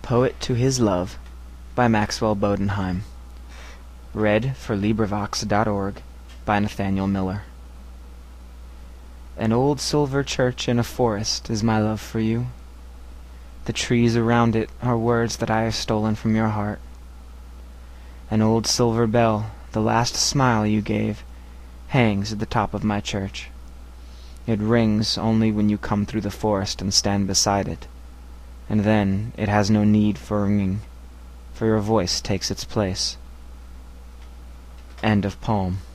Poet to His Love by Maxwell Bodenheim. Nathaniel Miller. An old silver church in a forest is my love for you. The trees around it are words that I have stolen from your heart. An old silver bell, the last smile you gave, hangs at the top of my church. It rings only when you come through the forest and stand beside it, and then it has no need for ringing, for your voice takes its place. End of poem.